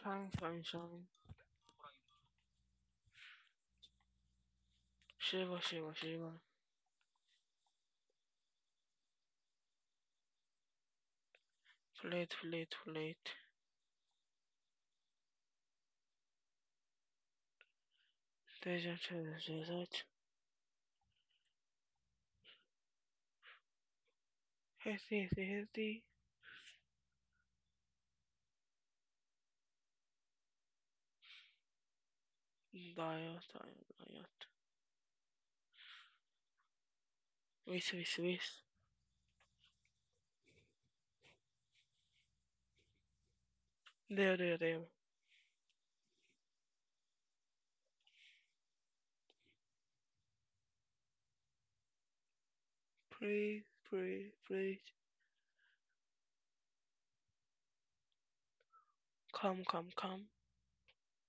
Fine, fine, fine. Shiva, Shiva, Shiva. Flat, flat, flat. Desert, desert. Healthy, healthy, healthy. Diet, diet, diet. With, with. There, there, there. Please, please, please. Come, come, come.